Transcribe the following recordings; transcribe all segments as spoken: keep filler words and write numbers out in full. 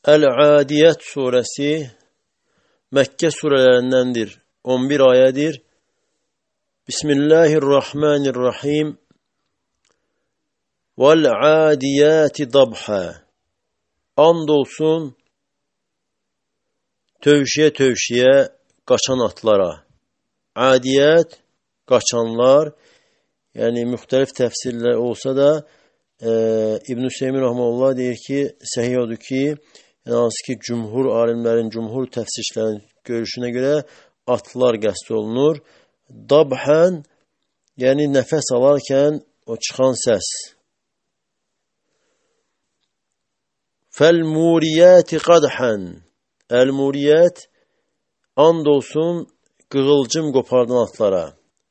El-Adiyat suresi Məkkə surələrindəndir. on bir ayədir. Bismillahirrahmanirrahim. Vel-adiyati dabha. And olsun tövşiyə tövşiyə qaçan atlara. Adiyat, qaçanlar, yəni müxtəlif təfsirlər olsa da e, İbn-i Hüseyin Rahmanullah deyir ki, səhih odur ki, yəni hansı ki, cümhur alimlərin, cümhur təfsirçilərin görüşünə görə atlar qəsd olunur. Dabhən, yəni nəfəs alarkən o çıxan səs. Fəl-muriyəti qadhən. Əl-muriyət, and olsun qığılcım qopardan atlara.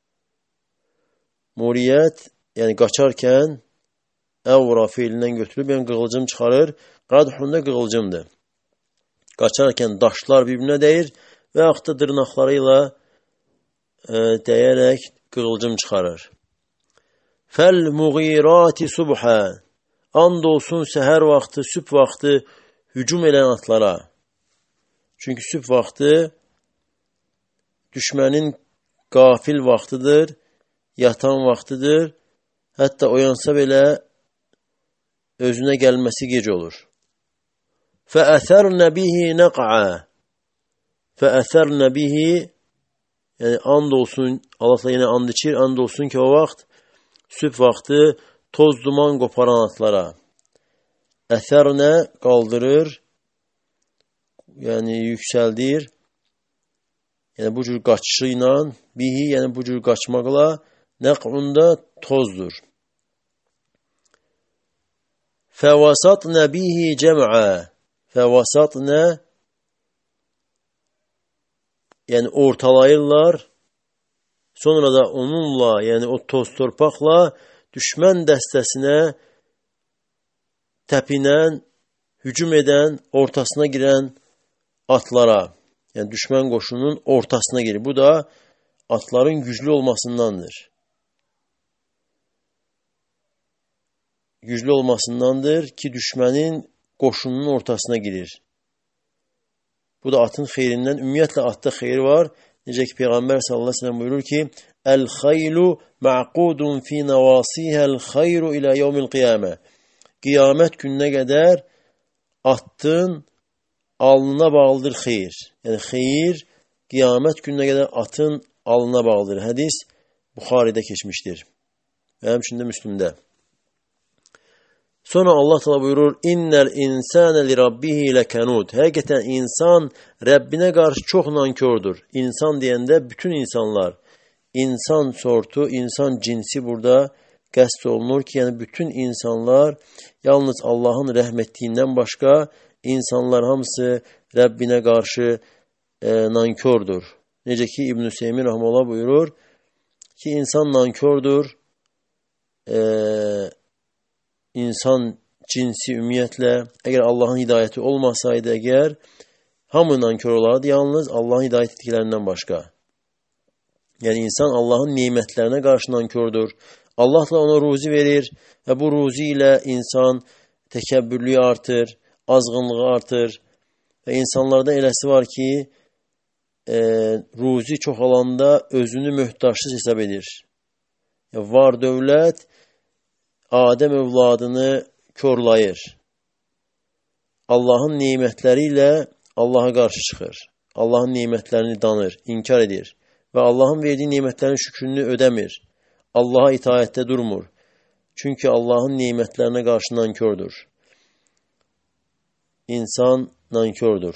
Muriyət, yəni qaçarkən əvra feilindən götürüb, yəni qığılcım çıxarır. Qadhun da qığılcımdır. Qaçarkən daşlar bir-birinə dəyir və yaxud da dırnaqları ilə e, dəyərək qığılcım çıxarır. Fəl-muğirati subhə. And olsun səhər vaxtı, sübh vaxtı hücum edən atlara. Çünki sübh vaxtı düşmənin qafil vaxtıdır, yatan vaxtıdır. Hətta oyansa belə özünə gəlməsi gec olur. فَأَثَرْنَ بِهِ نَقْعًا. فَأَثَرْنَ بِهِ, yəni and olsun, Allah yine and içir, and olsun ki o vaxt, sübh vaxtı toz duman qoparan atlara. Əthərnə qaldırır, yəni yüksəldir, yəni bu cür qaçışı ilə, bihi, yəni bu cür qaçmaqla, nəq'unda tozdur. Fəvasatnə bihi cəm'a. Fəvasatnə, yəni ortalayırlar, sonra da onunla, yəni o toz torpaqla düşmən dəstəsinə təpinən, hücum edən, ortasına girən atlara, yəni düşmən qoşunun ortasına girir. Bu da atların güclü olmasındandır. Güclü olmasındandır ki, düşmənin qoşunun ortasına girir. Bu da atın xeyrindən, ümumiyyətlə atda xeyir var. Necə ki, Peyğəmbər sallallahu əleyhi və səlləm buyurur ki, Əl-xaylu ma'qudun fi nəvasihəl xayru ilə yevmil qiyamə. Qiyamət gününə qədər atın alnına bağlıdır xeyir. Yəni xeyir qiyamət gününə qədər atın alnına bağlıdır. Hədis Buxaridə keçmişdir. Və həmçində Müslümdə. Sonra Allah Teala buyurur: "İnnel insane li rabbihi lekanud." Həqiqətən insan Rəbbinə qarşı çox nankördür. İnsan deyəndə bütün insanlar, insan sortu, insan cinsi burada qəsd olunur ki, yəni bütün insanlar yalnız Allahın rəhmətliyindən başqa insanlar hamısı Rəbbinə qarşı e, nankördür. Necə ki İbn Hüseyin Rahmanullah buyurur ki, insan nankördür. Eee İnsan cinsi ümumiyyətlə, əgər Allahın hidayəti olmasaydı, əgər hamı nankör olardı, yalnız Allahın hidayət etdiklərindən başqa. Yəni, insan Allahın nemətlərinə qarşı nankördür. Allah da ona ruzi verir və bu ruzi ilə insan təkəbbürlüyü artır, azğınlığı artır və insanlardan eləsi var ki, e, ruzi çox alanda özünü möhtaçsız hesab edir. Yəni, var dövlət Adəm övladını körlayır. Allahın nemətləri ilə Allaha qarşı çıxır. Allahın nemətlərini danır, inkar edir. Və Allahın verdiyi nemətlərin şükrünü ödəmir. Allaha itaətdə durmur. Çünki Allahın nemətlərinə qarşı nankördür. İnsan nankördür.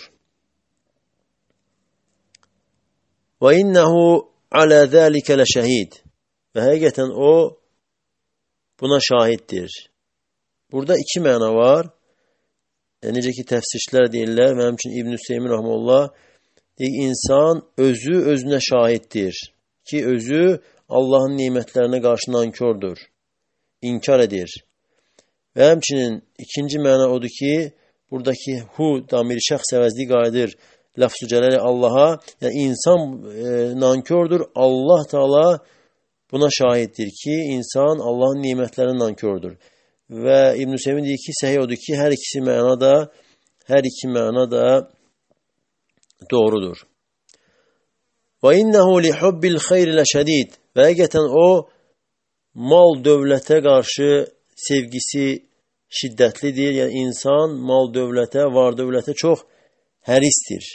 Və innəhu alə zəlikə ləşəhid. Və həqiqətən o buna şahiddir. Burada iki məna var. E, necə ki təfsirçilər deyirlər, mənim üçün İbn Hüseyin Rahmanullah deyir, insan özü özünə şahiddir. Ki özü Allahın nemətlərinə qarşı nankördür. İnkar edir. Və həmçinin ikinci məna odur ki, buradakı hu damiri şəxs əvəzliyi qayıdır. Lafz-ı cələli Allaha, yəni insan e, nankördür. Allah Teala buna şahiddir ki, insan Allahın nemətlərindən nankördür. Və İbn Hüseyin deyir ki, səhih odur ki, hər ikisi mənada Hər iki məna da doğrudur. Və innehu li hubbil xeyri ləşədid. Və həqiqətən o, mal dövlətə qarşı sevgisi şiddətlidir. Yəni, insan mal dövlətə, var dövlətə çox həristir.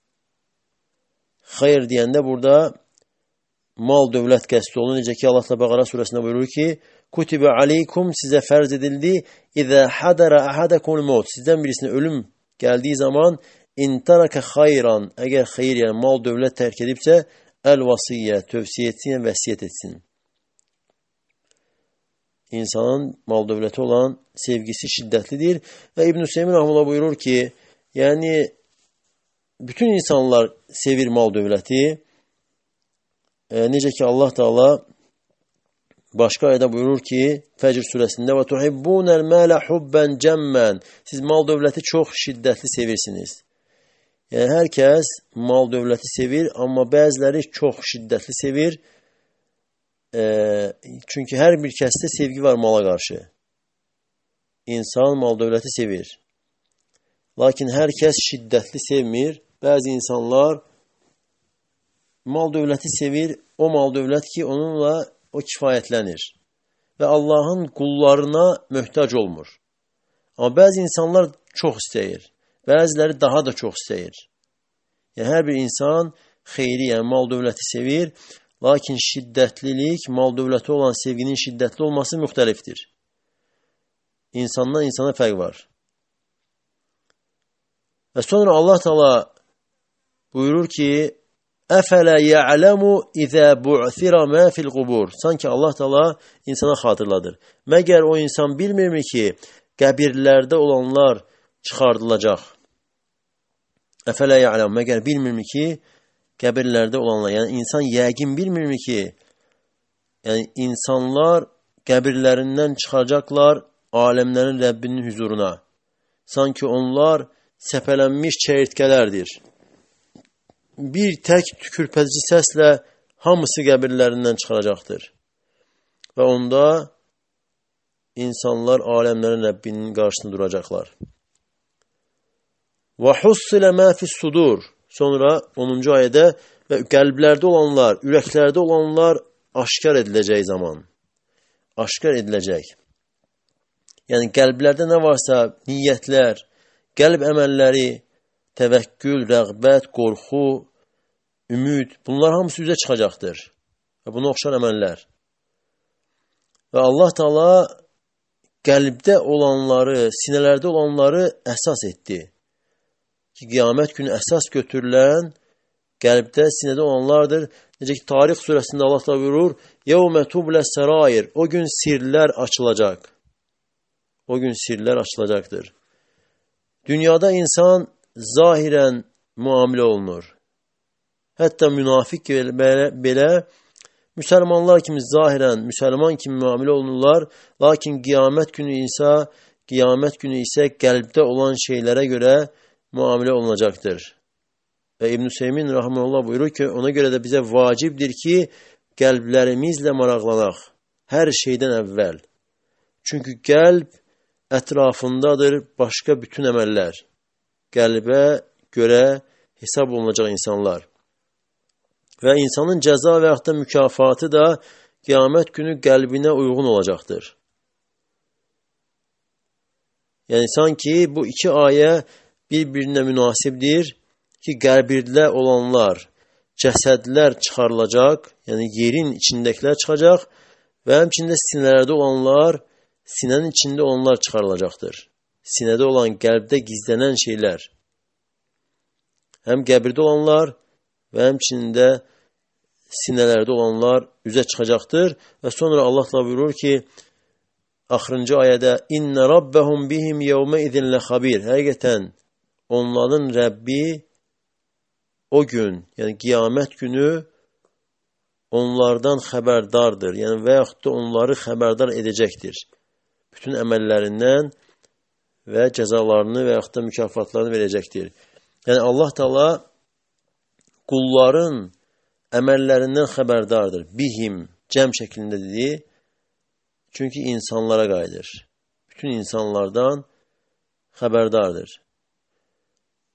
Xeyr deyəndə burada mal dövlət qəsd olunur. Necə ki, Allah Bəqara surəsində buyurur ki, Kutibə aleykum, sizə fərz edildi, İzə hadərə əhədəkumul mevt, sizdən birisine ölüm gəldiyi zaman, İntarəkə xayran, əgər xeyir, yəni mal dövlət tərk edibsə, əl-vasiyyə, tövsiyə etsin, yəni vəsiyyət etsin. İnsanın mal dövləti olan sevgisi şiddətlidir. Və İbn-i Hüseymin Rahmanullah buyurur ki, yəni, bütün insanlar sevir mal dövləti. E, necə ki, Allah Teala başqa ayədə buyurur ki, Fəcr surəsində və tuhibbunəl mələ hubbən cəmmən. Siz mal dövləti çox şiddətli sevirsiniz. Yəni, hər kəs mal dövləti sevir, amma bəziləri çox şiddətli sevir. E, çünki hər bir kəsdə sevgi var mala qarşı. İnsan mal dövləti sevir. Lakin hər kəs şiddətli sevmir. Bəzi insanlar mal dövləti sevir, o mal dövlət ki, onunla o kifayətlənir və Allahın qullarına möhtac olmur. Amma bəzi insanlar çox istəyir, bəziləri daha da çox istəyir. Yəni, hər bir insan xeyri, yəni mal dövləti sevir, lakin şiddətlilik, mal dövləti olan sevginin şiddətli olması müxtəlifdir. İnsandan insana fərq var. Və sonra Allah Teala buyurur ki, Əfələ ya'ləmu izə bu'thira mə fil qubur. Sanki Allah Teala insana xatırladır. Məgər o insan bilmirmi ki, qəbirlərdə olanlar çıxardılacaq? Əfələ ya'ləmu. Məgər bilmirmi ki, qəbirlərdə olanlar, yəni insan yəqin bilmirmi ki, yəni insanlar qəbirlərindən çıxacaqlar aləmlərin Rəbbinin huzuruna. Sanki onlar səpələnmiş çəyirtkələrdir. Bir tək tükürpədici səslə hamısı qəbirlərindən çıxaracaqdır. Və onda insanlar aləmlərin Rəbbinin qarşısında duracaqlar. Və hussilə mə fissudur. Sonra onuncu ayədə və qəlblərdə olanlar, ürəklərdə olanlar aşkar ediləcək zaman. Aşkar ediləcək. Yəni qəlblərdə nə varsa, niyyətlər, qəlb əməlləri, təvəkkül, rəğbət, qorxu, ümid, bunlar hamısı üzə çıxacaqdır. Və buna oxşar əməllər. Və Allah Teala qəlbdə olanları, sinələrdə olanları əsas etdi. Ki, qiyamət günü əsas götürülən qəlbdə, sinədə olanlardır. Necə ki, Tarix surəsində Allah Teala buyurur, يَوْمَ تُبْلَ السَّرَائِرِ O gün sirlər açılacaq. O gün sirlər açılacaqdır. Dünyada insan zahirən müamilə olunur. Hətta münafiq belə, belə müsəlmanlar kimi zahirən, müsəlman kimi müamilə olunurlar. Lakin qiyamət günü isə, qiyamət günü isə qəlbdə olan şeylərə görə müamilə olunacaqdır. Və İbn-i Hüseymin Rahmanullah buyurur ki, ona görə də bizə vacibdir ki, qəlblərimizlə maraqlanaq. Hər şeydən əvvəl. Çünki qəlb ətrafındadır başqa bütün əməllər. Qəlbə görə hesab olunacaq insanlar. Və insanın cəza və yaxud da mükafatı da qiyamət günü qəlbinə uyğun olacaqdır. Yəni, sanki bu iki ayə bir-birinə münasibdir ki, qəbirdə olanlar, cəsədlər çıxarılacaq, yəni yerin içindəkilər çıxacaq və həmçində sinələrdə olanlar, sinənin içində olanlar çıxarılacaqdır. Sinədə olan, qəlbdə gizlənən şeylər. Həm qəbirdə olanlar və həmçində sinələrdə olanlar üzə çıxacaqdır. Və sonra Allah da buyurur ki, axırıncı ayədə İnnə rabbəhum bihim yevmə idinlə xabir. Həqiqətən onların Rəbbi o gün, yəni qiyamət günü onlardan xəbərdardır. Yəni və yaxud da onları xəbərdar edəcəkdir. Bütün əməllərindən və cəzalarını və yaxud da mükafatlarını verəcəkdir. Yəni Allah Teala qulların əməllərindən xəbərdardır. Bihim, cəm şəklində dediyi. Çünki insanlara qayıdır. Bütün insanlardan xəbərdardır.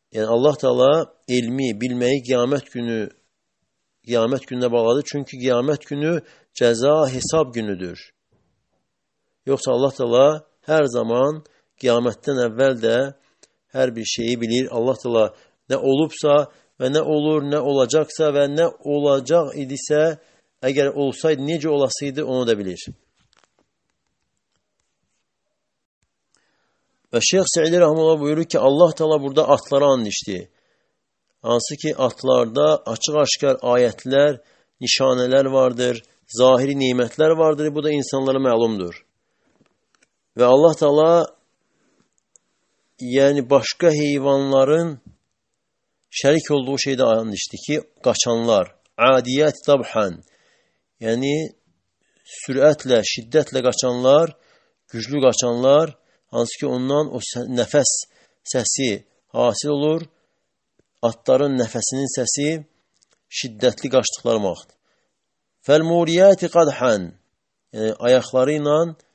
Yəni Allah Teala elmi, bilməyi qiyamət günü qiyamət gününə bağladı. Çünki qiyamət günü cəza, hesab günüdür. Yoxsa Allah Teala hər zaman qiyamətdən əvvəl də hər bir şeyi bilir. Allah Teala nə olubsa və nə olur, nə olacaqsa və nə olacaq idisə, əgər olsaydı, necə olasıydı, onu da bilir. Və Şeyx Səidi Rəhməllah buyurur ki, Allah Teala burada atlara and içdi. Hansı ki, atlarda açıq-aşkar ayətlər, nişanələr vardır, zahiri nemətlər vardır. Bu da insanlara məlumdur. Və Allah Teala yəni başqa heyvanların şərik olduğu şeydə and içdi ki, qaçanlar, adiyət dabhan, yəni sürətlə, şiddətlə qaçanlar, güclü qaçanlar, hansı ki ondan o nəfəs səsi hasil olur, atların nəfəsinin səsi şiddətli qaçdıqları vaxt. Fəl-muriyəti qadhan, yəni ayaqları ilə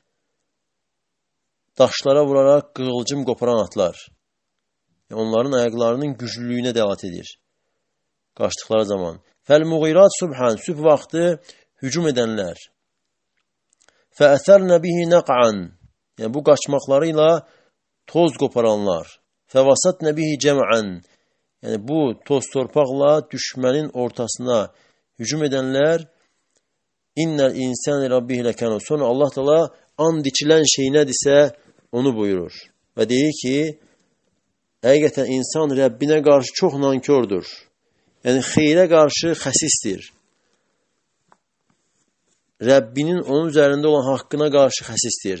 daşlara vuraraq qığılcım qoparan atlar. Yəni, onların ayaqlarının güclülüyünə dəlat edir. Qaçdıqları zaman. Fəl-muğirat subhan, sübh vaxtı hücum edənlər. Fəəthərnə bihi nəq'an, yəni bu qaçmaqları ilə toz qoparanlar. Fəvasatnə bihi cəm'an, yəni bu toz torpaqla düşmənin ortasına hücum edənlər. İnnəl insani rabbihi ləkanu. Sonra Allah Teala and içilən şey nədirsə onu buyurur. Və deyir ki, həqiqətən insan Rəbbinə qarşı çox nankördür. Yəni xeyrə qarşı xəsisdir. Rəbbinin onun üzərində olan haqqına qarşı xəsisdir.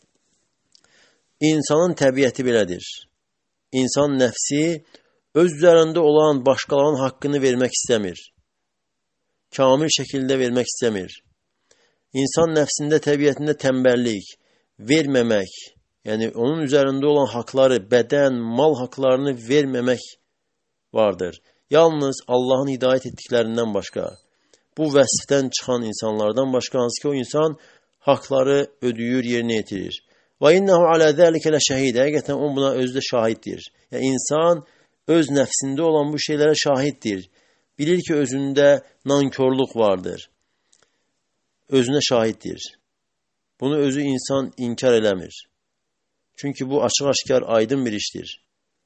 İnsanın təbiəti belədir. İnsan nəfsi öz üzərində olan başqalarının haqqını vermək istəmir. Kamil şəkildə vermək istəmir. İnsan nəfsində, təbiətində tənbəllik, verməmək, yəni onun üzərində olan haqları, bədən, mal haqlarını verməmək vardır. Yalnız Allahın hidayət etdiklərindən başqa, bu vəsfdən çıxan insanlardan başqa, hansı ki o insan haqları ödəyir, yerinə yetirir. Və innəhu alə zəlikə ləşəhid, həqiqətən o buna özü də şahiddir. Yəni insan öz nəfsində olan bu şeylərə şahiddir. Bilir ki, özündə nankörlük vardır. Özünə şahiddir. Bunu özü insan inkar eləmir. Çünki bu açıq-aşkar aydın bir işdir.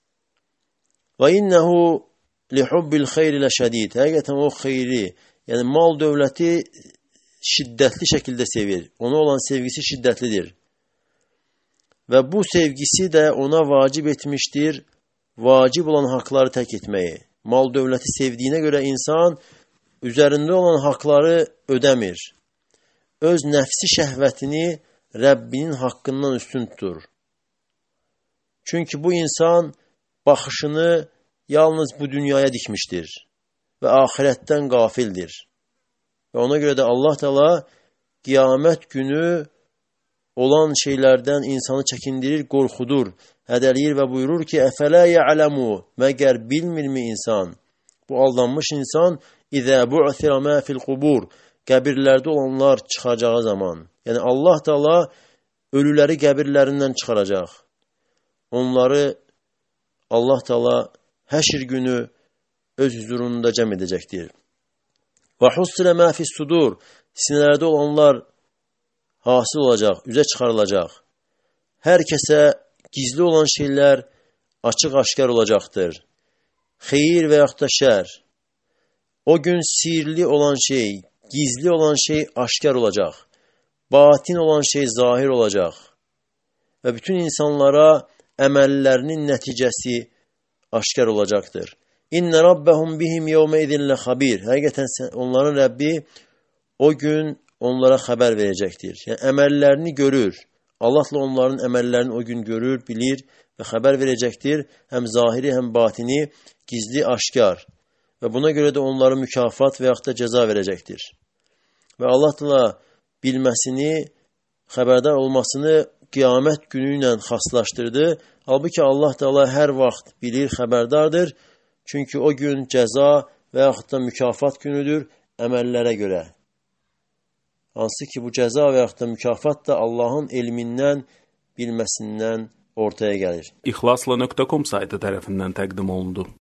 Və innəhu lihubbil xeyri ləşədid, həqiqətən o xeyri, yəni mal dövləti şiddətli şəkildə sevir. Ona olan sevgisi şiddətlidir. Və bu sevgisi də ona vacib etmişdir, vacib olan haqları tərk etməyi. Mal dövləti sevdiyinə görə insan üzərində olan haqları ödəmir. Öz nəfsi şəhvətini Rəbbinin haqqından üstün tutur. Çünki bu insan baxışını yalnız bu dünyaya dikmişdir və axirətdən qafildir. Və ona görə də Allah Teala qiyamət günü olan şeylərdən insanı çəkindirir, qorxudur, hədəliyir və buyurur ki, əfələ ya'ləmu, məgər bilmirmi insan? Bu aldanmış insan, İzə bu'thira mə fil qubur, qəbirlərdə olanlar çıxacağı zaman. Yəni Allah Teala ölüləri qəbirlərindən çıxaracaq. Onları Allah Teala həşr günü öz huzurunda cəm edəcəkdir. Və hussilə mə fis sudur, sinələrdə olanlar hasil olacaq, üzə çıxarılacaq. Hər kəsə gizli olan şeylər açıq-aşkar olacaqdır. Xeyir və yaxud da şər. O gün sirli olan şey, gizli olan şey aşkar olacaq. Batin olan şey zahir olacaq. Və bütün insanlara əməllərinin nəticəsi aşkar olacaqdır. İnnə rabbəhum bihim yevmə idinlə xabir. Həqiqətən onların Rəbbi o gün onlara xəbər verəcəkdir. Yəni, əməllərini görür. Allahla onların əməllərini o gün görür, bilir və xəbər verəcəkdir. Həm zahiri, həm batini, gizli, aşkar. Və buna görə də onlara mükafat və yaxud da cəza verəcəkdir. Və Allah da bilməsini, xəbərdar olmasını qiyamət günü ilə xaslaşdırdı. Halbuki Allah da hər vaxt bilir, xəbərdardır. Çünki o gün cəza və yaxud da mükafat günüdür əməllərə görə. Hansı ki, bu cəza və yaxud da mükafat da Allahın elmindən, bilməsindən ortaya gəlir. İxlasla nöqtə com saytı tərəfindən təqdim olundu.